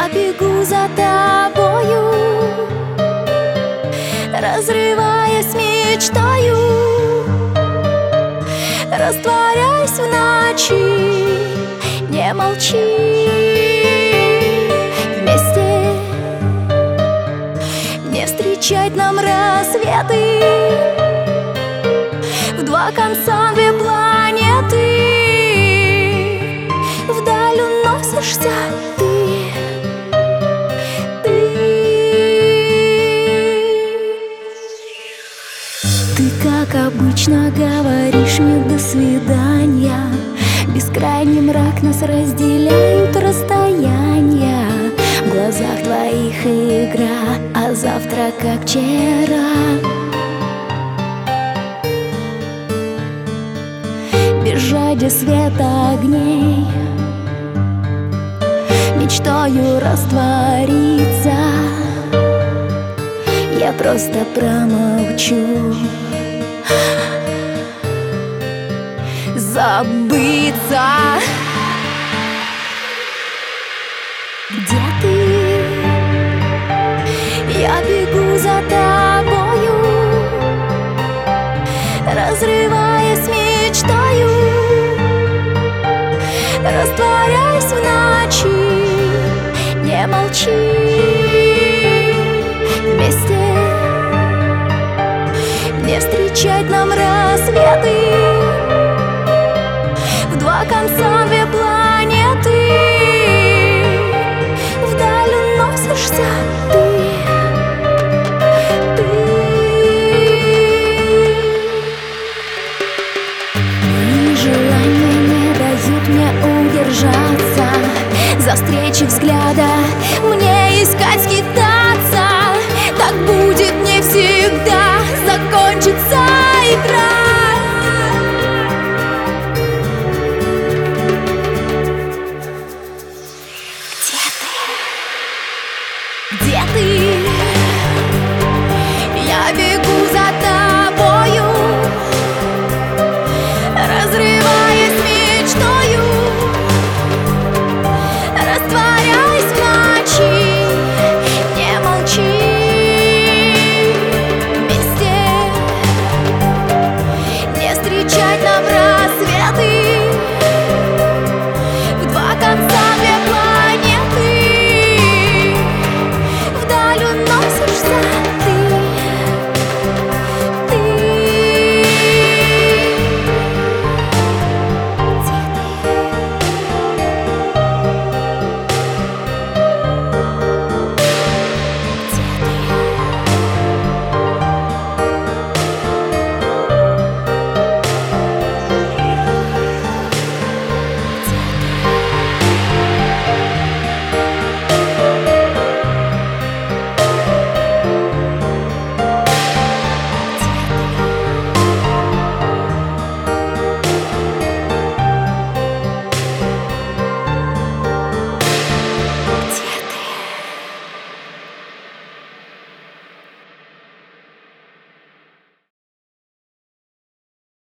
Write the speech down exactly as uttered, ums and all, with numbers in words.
Я бегу за тобою, разрываясь мечтою, растворяясь в ночи. Не молчи, вместе не встречать нам рассветы. В два конца две планеты, вдаль уносишься ты. Ты, как обычно, говоришь мне до свидания. Бескрайний мрак нас разделяют расстояния. В глазах твоих игра, а завтра как вчера. Без жади света огней, мечтою раствориться. Я просто промолчу, забыться. Где ты? Я бегу за тобою, разрываясь мечтою, растворяясь в ночи. Не молчи, вместе не встречать нам рассветы. В два конца две планеты, вдаль уносишься ты. Ты. Мои желания не дают мне удержаться. За встречи взгляда мне